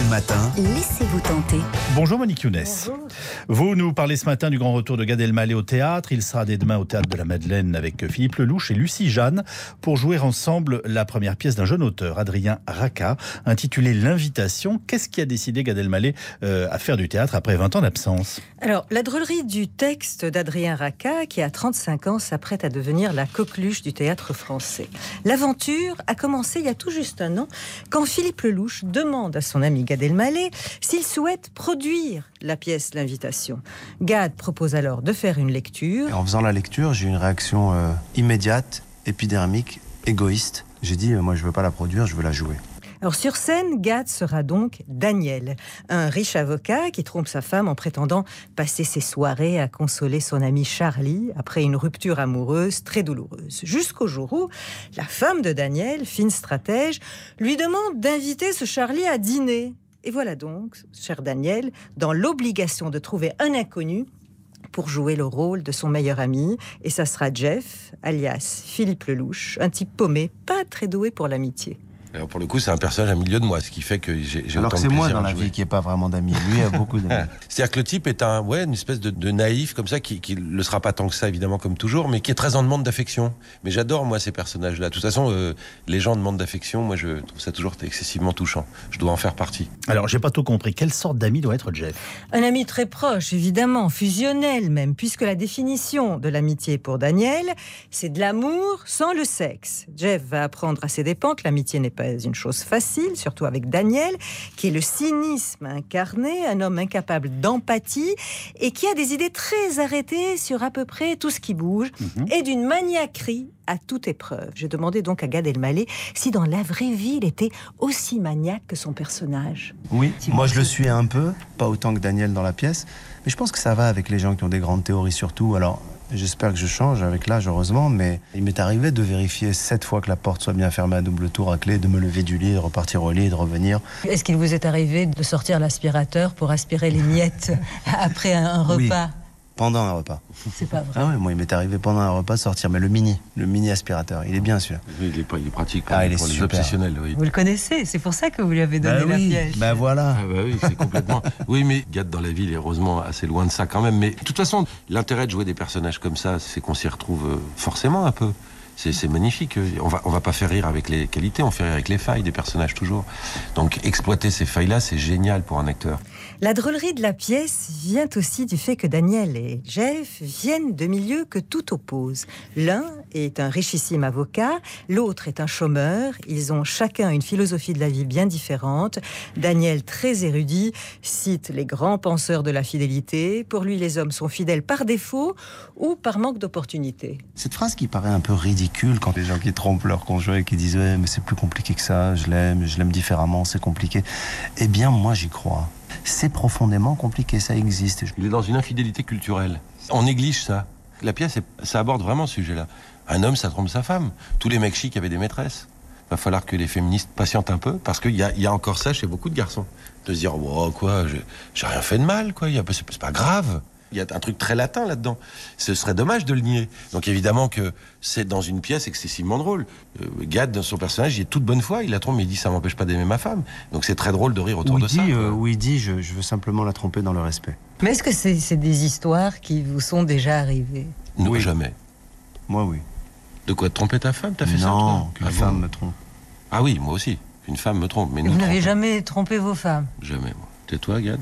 RTL Matin. Laissez-vous tenter. Bonjour Monique Younes. Bonjour. Vous nous parlez ce matin du grand retour de Gad Elmaleh au théâtre. Il sera dès demain au Théâtre de la Madeleine avec Philippe Lelouch et Lucie Jeanne pour jouer ensemble la première pièce d'un jeune auteur, Adrien Racah, intitulée L'Invitation. Qu'est-ce qui a décidé Gad Elmaleh à faire du théâtre après 20 ans d'absence ? Alors, la drôlerie du texte d'Adrien Racah, qui à 35 ans s'apprête à devenir la coqueluche du théâtre français. L'aventure a commencé il y a tout juste un an, quand Philippe Lelouch demande à son ami Gad Elmaleh s'il souhaite produire la pièce L'Invitation. Gad propose alors de faire une lecture. Et en faisant la lecture, j'ai eu une réaction immédiate, épidermique, égoïste. J'ai dit, moi je veux pas la produire, je veux la jouer. Alors sur scène, Gad sera donc Daniel, un riche avocat qui trompe sa femme en prétendant passer ses soirées à consoler son ami Charlie après une rupture amoureuse très douloureuse. Jusqu'au jour où la femme de Daniel, fine stratège, lui demande d'inviter ce Charlie à dîner. Et voilà donc, cher Daniel, dans l'obligation de trouver un inconnu pour jouer le rôle de son meilleur ami. Et ça sera Jeff, alias Philippe Lelouch, un type paumé, pas très doué pour l'amitié. Alors pour le coup, c'est un personnage à milieu de moi, ce qui fait que j'ai Alors autant que de c'est moi plaisir dans à la jouer. vie qui n'est pas vraiment d'amis. Lui a beaucoup d'amis. C'est-à-dire que le type est une espèce de naïf comme ça, qui le sera pas tant que ça évidemment comme toujours, mais qui est très en demande d'affection. Mais j'adore moi ces personnages-là. De toute façon, les gens en demande d'affection, moi je trouve ça toujours excessivement touchant. Je dois en faire partie. Alors, j'ai pas tout compris. Quelle sorte d'ami doit être Jeff ? Un ami très proche, évidemment, fusionnel même, puisque la définition de l'amitié pour Daniel, c'est de l'amour sans le sexe. Jeff va apprendre à ses dépens que l'amitié n'est pas une chose facile, surtout avec Daniel, qui est le cynisme incarné, un homme incapable d'empathie et qui a des idées très arrêtées sur à peu près tout ce qui bouge et d'une maniaquerie à toute épreuve. J'ai demandé donc à Gad Elmaleh si dans la vraie vie il était aussi maniaque que son personnage. Oui, moi je le suis un peu, pas autant que Daniel dans la pièce, mais je pense que ça va avec les gens qui ont des grandes théories surtout. Alors, j'espère que je change avec l'âge, heureusement, mais il m'est arrivé de vérifier 7 fois que la porte soit bien fermée à double tour à clé, de me lever du lit, de repartir au lit, de revenir. Est-ce qu'il vous est arrivé de sortir l'aspirateur pour aspirer les miettes après un repas ? Oui. Pendant un repas. C'est pas vrai. Ah ouais, moi il m'est arrivé pendant un repas de sortir, mais le mini aspirateur, il est bien celui-là. Oui, il est pratique Ah, il est pour les super. obsessionnels. Oui. Vous le connaissez, c'est pour ça que vous lui avez donné la piège. Ben voilà. Ah bah oui, c'est complètement... Oui, mais Gad dans la ville est heureusement assez loin de ça quand même. Mais de toute façon, l'intérêt de jouer des personnages comme ça, c'est qu'on s'y retrouve forcément un peu. C'est magnifique. On va pas faire rire avec les qualités, on fait rire avec les failles des personnages toujours. Donc exploiter ces failles-là, c'est génial pour un acteur. La drôlerie de la pièce vient aussi du fait que Daniel et Jeff viennent de milieux que tout oppose. L'un est un richissime avocat, l'autre est un chômeur. Ils ont chacun une philosophie de la vie bien différente. Daniel, très érudit, cite les grands penseurs de la fidélité. Pour lui, les hommes sont fidèles par défaut ou par manque d'opportunité. Cette phrase qui paraît un peu ridicule quand les gens qui trompent leur conjoint et qui disent « Ouais, mais c'est plus compliqué que ça, je l'aime différemment, c'est compliqué ». Eh bien, moi, j'y crois. C'est profondément compliqué, ça existe. Il est dans une infidélité culturelle. On néglige ça. La pièce, ça aborde vraiment ce sujet-là. Un homme, ça trompe sa femme. Tous les mecs chics avaient des maîtresses. Il va falloir que les féministes patientent un peu, parce qu'il y a encore ça chez beaucoup de garçons. De se dire « Oh, quoi, j'ai rien fait de mal, quoi. C'est pas grave ». Il y a un truc très latin là-dedans. Ce serait dommage de le nier. Donc évidemment que c'est dans une pièce excessivement drôle. Gad, dans son personnage, il est toute bonne foi. Il la trompe, mais il dit ça m'empêche pas d'aimer ma femme. Donc c'est très drôle de rire autour de ça. Où il dit je veux simplement la tromper dans le respect. Mais est-ce que c'est des histoires qui vous sont déjà arrivées ? Non, Oui. jamais. Moi, oui. De quoi, de tromper ta femme? T'as fait ça, toi? Non, qu'une Ah bon? femme me trompe. Ah oui, moi aussi. Une femme me trompe, mais nous Vous n'avez trompons. jamais trompé vos femmes ? Jamais, moi. Tais-toi, Gad.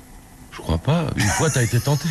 Je crois pas. Une fois, t'as été tenté.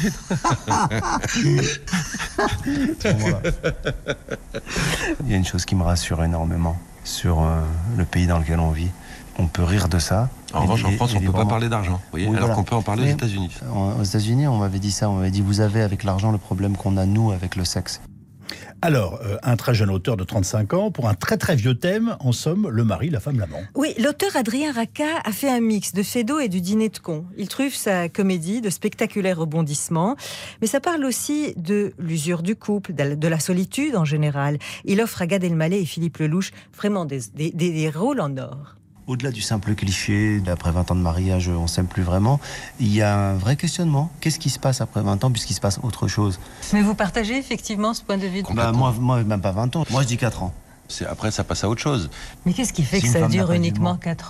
Il y a une chose qui me rassure énormément sur le pays dans lequel on vit. On peut rire de ça. En revanche, en France, on peut pas parler d'argent. Vous voyez, Oui, alors voilà. qu'on peut en parler aux Oui. États-Unis. Aux États-Unis, on m'avait dit ça. On m'avait dit vous avez avec l'argent le problème qu'on a nous avec le sexe. Alors, un très jeune auteur de 35 ans, pour un très très vieux thème, en somme, le mari, la femme, l'amant. Oui, l'auteur Adrien Racah a fait un mix de Feydeau et du dîner de cons. Il truffe sa comédie de spectaculaires rebondissements, mais ça parle aussi de l'usure du couple, de la solitude en général. Il offre à Gad Elmaleh et Philippe Lelouch vraiment des rôles en or. Au-delà du simple cliché, après 20 ans de mariage, on s'aime plus vraiment, il y a un vrai questionnement. Qu'est-ce qui se passe après 20 ans puisqu'il se passe autre chose? Mais vous partagez effectivement ce point de vue Moi, même pas 20 ans. Moi, je dis 4 ans. Après, ça passe à autre chose. Mais qu'est-ce qui fait Si que une ça femme n'a dure pas uniquement d'humour. 4 ans?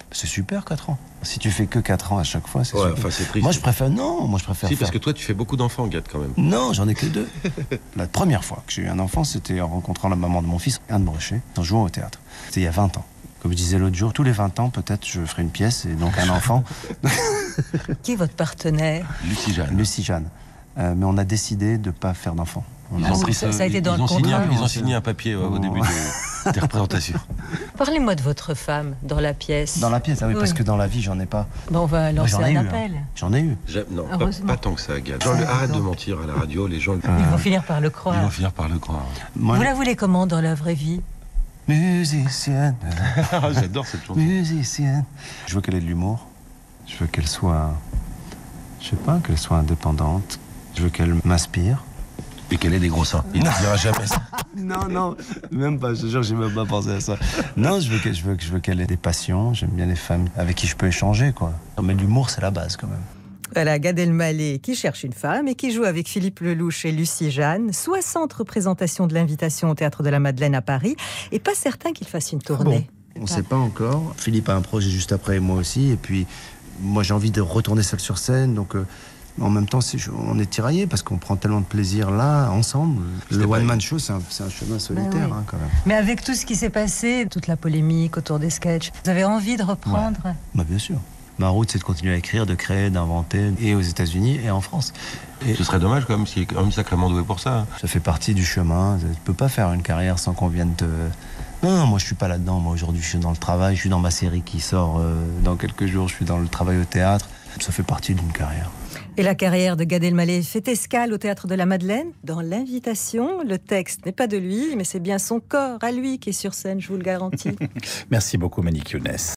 C'est super, 4 ans. Si tu fais que 4 ans à chaque fois, c'est Ouais, super. enfin, c'est triste. Moi, je préfère Si, parce faire... que toi, tu fais beaucoup d'enfants, Gad, quand même. Non, j'en ai que 2. La première fois que j'ai eu un enfant, c'était en rencontrant la maman de mon fils, Anne Brochet, en jouant au théâtre. C'était il y a 20 ans. Comme je disais l'autre jour, tous les 20 ans, peut-être, je ferai une pièce et donc un enfant. Qui est votre partenaire? Lucie Jeanne. Lucie Jeanne. Mais on a décidé de ne pas faire d'enfant. Ça a été dans le contrat. Ils ont signé un papier au début des représentations. Parlez-moi de votre femme dans la pièce. Dans la pièce, ah oui, parce que dans la vie, j'en ai pas. Bon, on va lancer J'en ai un eu, appel. J'en ai eu. Non, Heureusement. pas tant que ça, Gad. Arrête de mentir à la radio, les gens Ils vont finir par le ils croire. vont finir par le croire. Moi, Vous la voulez comment dans la vraie vie? musicienne, J'adore cette chanson. musicienne. Je veux qu'elle ait de l'humour. Je veux qu'elle soit, je sais pas, qu'elle soit indépendante. Je veux qu'elle m'inspire. Et qu'elle ait des gros seins. Il ne dira jamais ça. Non, même pas. Je te jure, j'ai même pas pensé à ça. Non, je veux qu'elle ait des passions. J'aime bien les femmes avec qui je peux échanger, quoi. Mais l'humour, c'est la base, quand même. Voilà, Gad Elmaleh qui cherche une femme et qui joue avec Philippe Lelouch et Lucie Jeanne. 60 représentations de l'Invitation au Théâtre de la Madeleine à Paris. Et pas certain qu'il fasse une tournée. On ne sait pas encore. Philippe a un projet juste après, et moi aussi. Et puis, moi, j'ai envie de retourner seul sur scène. Donc, en même temps, on est tiraillés parce qu'on prend tellement de plaisir là, ensemble. Le one-man show, c'est un chemin solitaire, oui. quand même. Mais avec tout ce qui s'est passé, toute la polémique autour des sketchs, vous avez envie de reprendre? Bah, bien sûr. Ma route, c'est de continuer à écrire, de créer, d'inventer, et aux États-Unis et en France. Et Ce serait dommage, quand même, s'il est quand même sacrément doué pour ça. ça fait partie du chemin. Tu peux pas faire une carrière sans qu'on vienne te... Non, moi je suis pas là-dedans. Moi aujourd'hui, je suis dans le travail. Je suis dans ma série qui sort dans quelques jours. Je suis dans le travail au théâtre. Ça fait partie d'une carrière. Et la carrière de Gad Elmaleh fait escale au Théâtre de la Madeleine. Dans l'Invitation, le texte n'est pas de lui, mais c'est bien son corps à lui qui est sur scène, je vous le garantis. Merci beaucoup, Monique Younes.